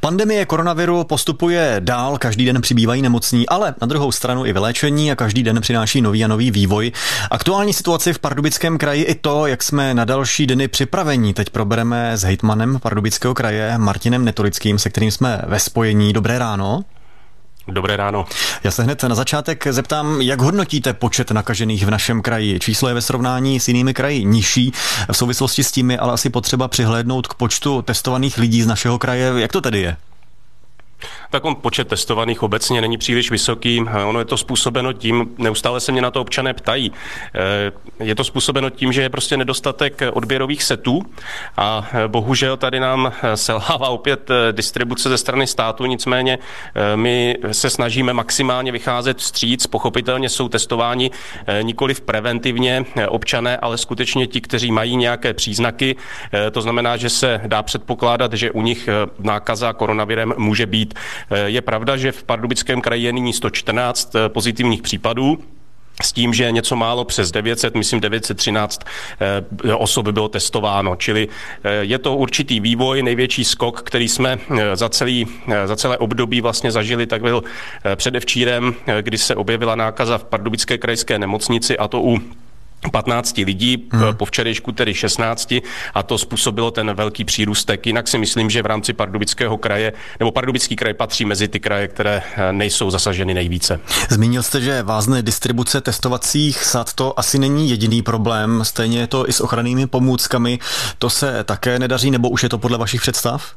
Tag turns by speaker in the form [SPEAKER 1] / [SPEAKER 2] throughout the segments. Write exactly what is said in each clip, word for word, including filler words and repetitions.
[SPEAKER 1] Pandemie koronaviru postupuje dál, každý den přibývají nemocní, ale na druhou stranu i vyléčení a každý den přináší nový a nový vývoj. Aktuální situaci v Pardubickém kraji i to, jak jsme na další dny připraveni, teď probereme s hejtmanem Pardubického kraje Martinem Netolickým, se kterým jsme ve spojení. Dobré ráno.
[SPEAKER 2] Dobré ráno.
[SPEAKER 1] Já se hned na začátek zeptám, jak hodnotíte počet nakažených v našem kraji? Číslo je ve srovnání s jinými kraji nižší. V souvislosti s tím je ale asi potřeba přihlédnout k počtu testovaných lidí z našeho kraje. Jak to tedy je?
[SPEAKER 2] Tak on počet testovaných obecně není příliš vysoký. Ono je to způsobeno tím, neustále se mě na to občané ptají, je to způsobeno tím, že je prostě nedostatek odběrových setů a bohužel tady nám selhává opět distribuce ze strany státu, nicméně my se snažíme maximálně vycházet vstříc. Pochopitelně jsou testováni nikoliv preventivně občané, ale skutečně ti, kteří mají nějaké příznaky. To znamená, že se dá předpokládat, že u nich nákaza koronavirem může být. Je pravda, že v Pardubickém kraji je nyní sto čtrnáct pozitivních případů, s tím, že něco málo přes devět set, myslím devět set třináct osob bylo testováno. Čili je to určitý vývoj, největší skok, který jsme za, celý, za celé období vlastně zažili, tak byl předevčírem, kdy se objevila nákaza v Pardubické krajské nemocnici, a to u patnácti lidí, hmm. po včerejšku tedy šestnácti, a to způsobilo ten velký přírůstek. Jinak si myslím, že v rámci Pardubického kraje, nebo Pardubický kraj patří mezi ty kraje, které nejsou zasaženy nejvíce.
[SPEAKER 1] Zmínil jste, že vázne distribuce testovacích sad, to asi není jediný problém, stejně je to i s ochrannými pomůckami. To se také nedaří, nebo už je to podle vašich představ?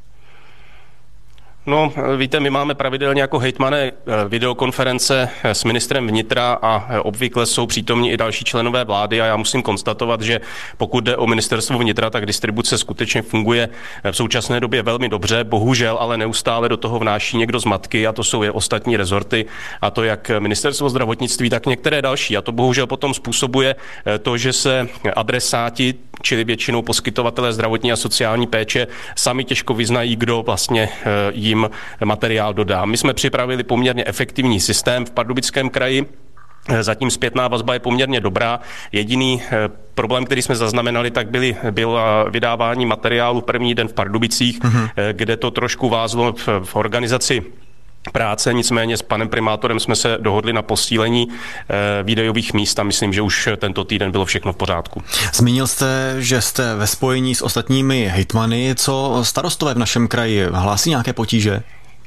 [SPEAKER 2] No, víte, my máme pravidelně jako hejtmané videokonference s ministrem vnitra a obvykle jsou přítomní i další členové vlády a já musím konstatovat, že pokud jde o ministerstvo vnitra, tak distribuce skutečně funguje v současné době velmi dobře, bohužel ale neustále do toho vnáší někdo zmatky, a to jsou i ostatní rezorty, a to jak ministerstvo zdravotnictví, tak některé další, a to bohužel potom způsobuje to, že se adresáti, čili většinou poskytovatelé zdravotní a sociální péče, sami těžko vyznají, kdo vlastně jim materiál dodá. My jsme připravili poměrně efektivní systém v Pardubickém kraji. Zatím zpětná vazba je poměrně dobrá. Jediný problém, který jsme zaznamenali, tak byly, bylo vydávání materiálu první den v Pardubicích, mm-hmm. kde to trošku vázlo v, v organizaci práce, nicméně s panem primátorem jsme se dohodli na posílení e, výdejových míst a myslím, že už tento týden bylo všechno v pořádku.
[SPEAKER 1] Zmínil jste, že jste ve spojení s ostatními hejtmany. Co starostové v našem kraji? Hlásí nějaké potíže?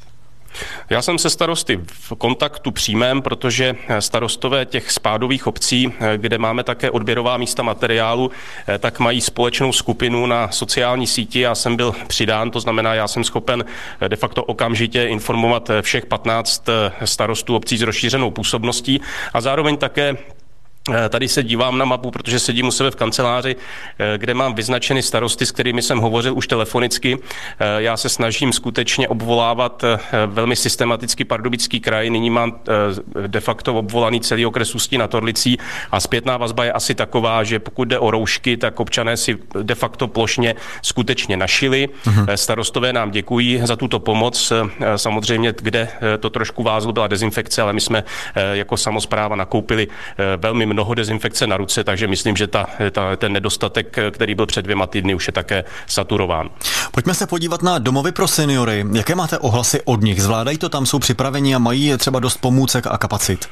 [SPEAKER 2] Já jsem se starosty v kontaktu přímém, protože starostové těch spádových obcí, kde máme také odběrová místa materiálu, tak mají společnou skupinu na sociální síti. Já jsem byl přidán, to znamená, já jsem schopen de facto okamžitě informovat všech patnáct starostů obcí s rozšířenou působností a zároveň také tady se dívám na mapu, protože sedím u sebe v kanceláři, kde mám vyznačeny starosty, s kterými jsem hovořil už telefonicky. Já se snažím skutečně obvolávat velmi systematicky Pardubický kraj. Nyní mám de facto obvolaný celý okres Ústí nad Orlicí a zpětná vazba je asi taková, že pokud jde o roušky, tak občané si de facto plošně skutečně našili. Uh-huh. Starostové nám děkují za tuto pomoc. Samozřejmě, kde to trošku vázlo, byla dezinfekce, ale my jsme jako samospráva nakoupili velmi mnoho dezinfekce na ruce, takže myslím, že ta, ta, ten nedostatek, který byl před dvěma týdny, už je také saturován.
[SPEAKER 1] Pojďme se podívat na domovy pro seniory. Jaké máte ohlasy od nich? Zvládají to tam, jsou připraveni a mají třeba dost pomůcek a kapacit?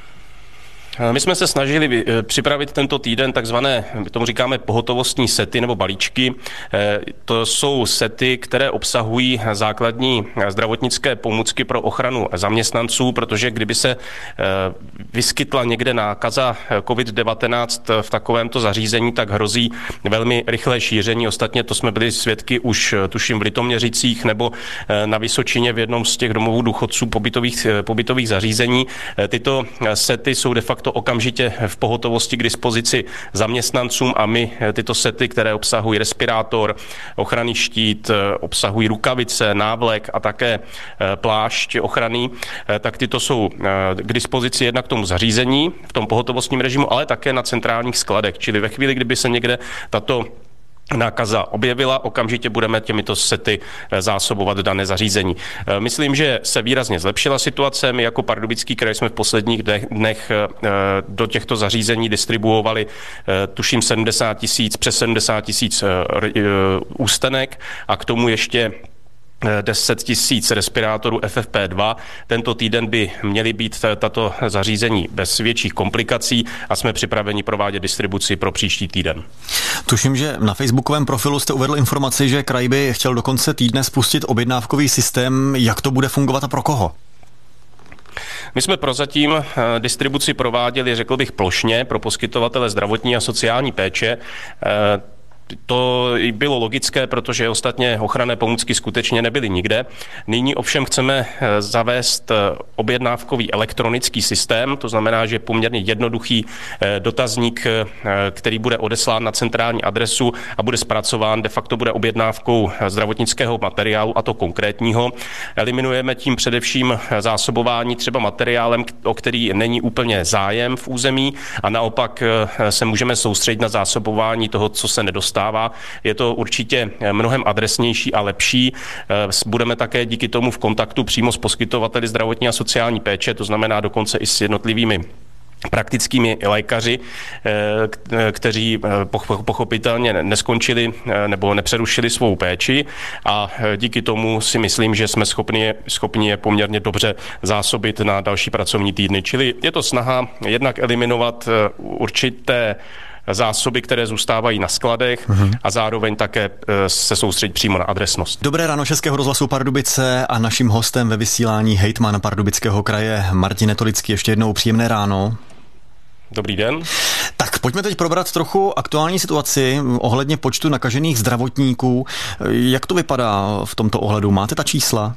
[SPEAKER 2] My jsme se snažili připravit tento týden takzvané, my tomu říkáme pohotovostní sety nebo balíčky. To jsou sety, které obsahují základní zdravotnické pomůcky pro ochranu zaměstnanců, protože kdyby se vyskytla někde nákaza covid devatenáct v takovémto zařízení, tak hrozí velmi rychlé šíření. Ostatně to jsme byli svědky už tuším v Litoměřicích nebo na Vysočině v jednom z těch domovů důchodců pobytových, pobytových zařízení. Tyto sety jsou de facto okamžitě v pohotovosti k dispozici zaměstnancům a my tyto sety, které obsahují respirátor, ochranný štít, obsahují rukavice, návlek a také plášť ochranný, tak tyto jsou k dispozici jednak k tomu zařízení v tom pohotovostním režimu, ale také na centrálních skladech. Čili ve chvíli, kdyby se někde tato nákaza objevila, okamžitě budeme těmito sety zásobovat dané zařízení. Myslím, že se výrazně zlepšila situace. My jako Pardubický kraj jsme v posledních dnech do těchto zařízení distribuovali tuším sedmdesát tisíc, přes sedmdesát tisíc ústenek a k tomu ještě deset tisíc respirátorů F F P dva. Tento týden by měly být tato zařízení bez větších komplikací a jsme připraveni provádět distribuci pro příští týden.
[SPEAKER 1] Tuším, že na facebookovém profilu jste uvedl informaci, že kraj by chtěl do konce týdne spustit objednávkový systém. Jak to bude fungovat a pro koho?
[SPEAKER 2] My jsme prozatím distribuci prováděli, řekl bych, plošně pro poskytovatele zdravotní a sociální péče. To bylo logické, protože ostatně ochranné pomůcky skutečně nebyly nikde. Nyní ovšem chceme zavést objednávkový elektronický systém, to znamená, že poměrně jednoduchý dotazník, který bude odeslán na centrální adresu a bude zpracován, de facto bude objednávkou zdravotnického materiálu, a to konkrétního. Eliminujeme tím především zásobování třeba materiálem, o který není úplně zájem v území, a naopak se můžeme soustředit na zásobování toho, co se nedostává. Je to určitě mnohem adresnější a lepší. Budeme také díky tomu v kontaktu přímo s poskytovateli zdravotní a sociální péče, to znamená dokonce i s jednotlivými praktickými lékaři, kteří pochopitelně neskončili nebo nepřerušili svou péči, a díky tomu si myslím, že jsme schopni, schopni je poměrně dobře zásobit na další pracovní týdny. Čili je to snaha jednak eliminovat určité zásoby, které zůstávají na skladech, uh-huh. a zároveň také se soustředit přímo na adresnost.
[SPEAKER 1] Dobré ráno Českého rozhlasu Pardubice, a naším hostem ve vysílání hejtman Pardubického kraje Martin Netolický. Ještě jednou příjemné ráno.
[SPEAKER 2] Dobrý den.
[SPEAKER 1] Tak pojďme teď probrat trochu aktuální situaci ohledně počtu nakažených zdravotníků. Jak to vypadá v tomto ohledu? Máte ta čísla?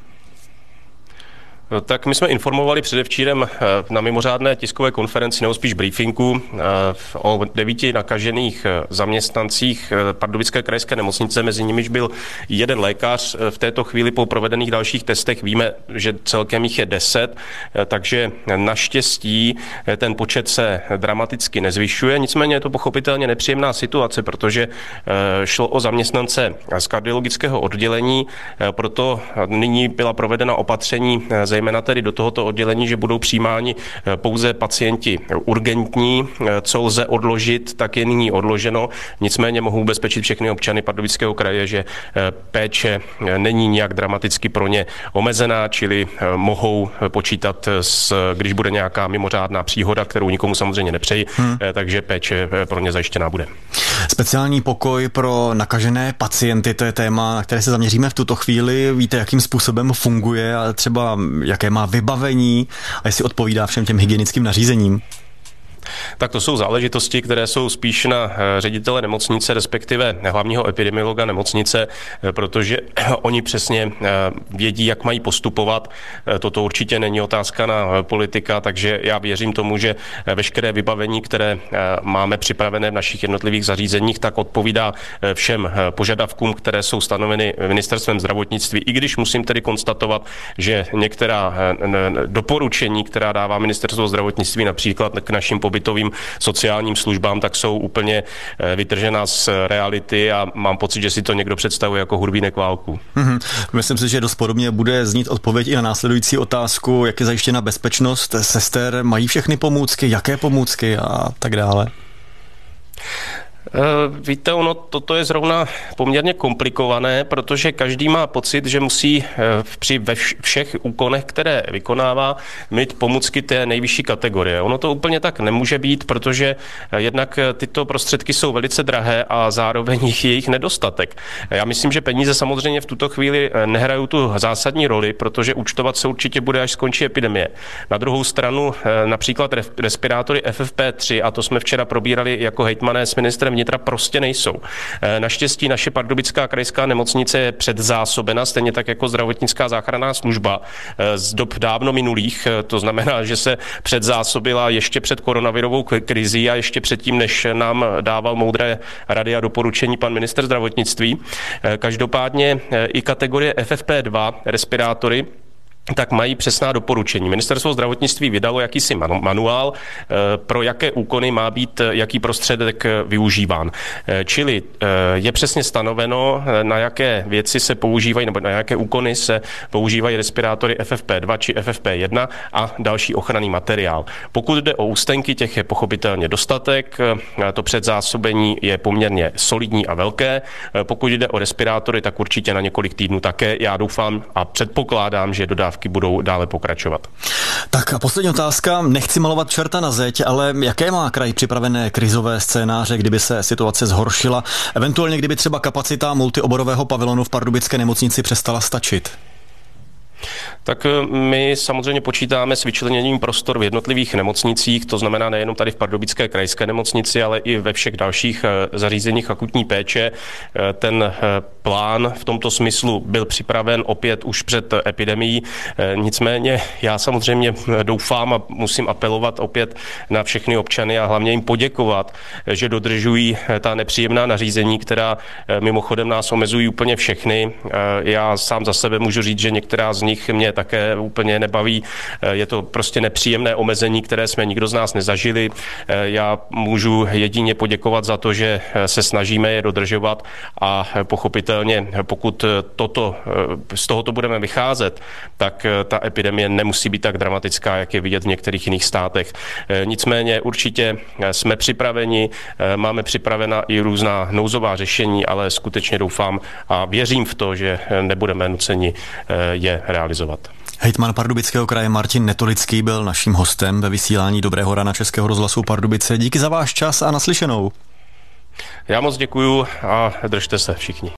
[SPEAKER 2] Tak my jsme informovali předevčírem na mimořádné tiskové konferenci, nebo spíš briefingu, o devíti nakažených zaměstnancích Pardubické krajské nemocnice, mezi nimiž byl jeden lékař. V této chvíli po provedených dalších testech víme, že celkem jich je deset, takže naštěstí ten počet se dramaticky nezvyšuje. Nicméně je to pochopitelně nepříjemná situace, protože šlo o zaměstnance z kardiologického oddělení, proto nyní byla provedena opatření zejména tedy do tohoto oddělení, že budou přijímáni pouze pacienti urgentní. Co lze odložit, tak je nyní odloženo. Nicméně mohu ubezpečit všechny občany Pardubického kraje, že péče není nijak dramaticky pro ně omezená, čili mohou počítat, s, když bude nějaká mimořádná příhoda, kterou nikomu samozřejmě nepřeji, hmm. takže péče pro ně zajištěná bude.
[SPEAKER 1] Speciální pokoj pro nakažené pacienty, to je téma, na které se zaměříme v tuto chvíli. Víte, jakým způsobem funguje a třeba jaké má vybavení a jestli odpovídá všem těm hygienickým nařízením?
[SPEAKER 2] Tak to jsou záležitosti, které jsou spíš na ředitele nemocnice, respektive hlavního epidemiologa nemocnice, protože oni přesně vědí, jak mají postupovat. Toto určitě není otázka na politika, takže já věřím tomu, že veškeré vybavení, které máme připravené v našich jednotlivých zařízeních, tak odpovídá všem požadavkům, které jsou stanoveny Ministerstvem zdravotnictví, i když musím tedy konstatovat, že některá doporučení, která dává Ministerstvo zdravotnictví například k našim pobytovým sociálním službám, tak jsou úplně vytržená z reality a mám pocit, že si to někdo představuje jako hudbínek válku. Mm-hmm.
[SPEAKER 1] Myslím si, že dost podobně bude znít odpověď i na následující otázku, jak je zajištěna bezpečnost sester, mají všechny pomůcky, jaké pomůcky a tak dále.
[SPEAKER 2] Víte, ono toto je zrovna poměrně komplikované, protože každý má pocit, že musí při ve všech úkonech, které vykonává, mít pomůcky té nejvyšší kategorie. Ono to úplně tak nemůže být, protože jednak tyto prostředky jsou velice drahé a zároveň je jejich nedostatek. Já myslím, že peníze samozřejmě v tuto chvíli nehrají tu zásadní roli, protože účtovat se určitě bude, až skončí epidemie. Na druhou stranu například respirátory F F P tři, a to jsme včera probírali jako hejtmané s ministrem vnitra, prostě nejsou. Naštěstí naše Pardubická krajská nemocnice je předzásobena, stejně tak jako zdravotnická záchranná služba z dob dávno minulých. To znamená, že se předzásobila ještě před koronavirovou krizí a ještě předtím, než nám dával moudré rady a doporučení pan ministr zdravotnictví. Každopádně i kategorie F F P dva respirátory tak mají přesná doporučení. Ministerstvo zdravotnictví vydalo jakýsi manuál, pro jaké úkony má být jaký prostředek využíván. Čili je přesně stanoveno, na jaké věci se používají, nebo na jaké úkony se používají respirátory F F P dva či F F P jedna a další ochranný materiál. Pokud jde o ústenky, těch je pochopitelně dostatek, to předzásobení je poměrně solidní a velké. Pokud jde o respirátory, tak určitě na několik týdnů také. Já doufám a předpokládám, že dodávky budou dále pokračovat.
[SPEAKER 1] Tak a poslední otázka. Nechci malovat čerta na zeď, ale jaké má kraj připravené krizové scénáře, kdyby se situace zhoršila, eventuálně kdyby třeba kapacita multioborového pavilonu v pardubické nemocnici přestala stačit?
[SPEAKER 2] Tak my samozřejmě počítáme s vyčleněním prostor v jednotlivých nemocnicích, to znamená nejenom tady v Pardubické krajské nemocnici, ale i ve všech dalších zařízeních akutní péče. Ten plán v tomto smyslu byl připraven opět už před epidemií. Nicméně já samozřejmě doufám a musím apelovat opět na všechny občany a hlavně jim poděkovat, že dodržují ta nepříjemná nařízení, která mimochodem nás omezují úplně všechny. Já sám za sebe můžu říct, že některá z nich mě také úplně nebaví. Je to prostě nepříjemné omezení, které jsme nikdo z nás nezažili. Já můžu jedině poděkovat za to, že se snažíme je dodržovat a pochopitelně, pokud toto, z tohoto budeme vycházet, tak ta epidemie nemusí být tak dramatická, jak je vidět v některých jiných státech. Nicméně určitě jsme připraveni, máme připravena i různá nouzová řešení, ale skutečně doufám a věřím v to, že nebudeme nuceni je realizovat.
[SPEAKER 1] Hejtman Pardubického kraje Martin Netolický byl naším hostem ve vysílání Dobrého rána Českého rozhlasu Pardubice. Díky za váš čas a naslyšenou.
[SPEAKER 2] Já moc děkuju a držte se všichni.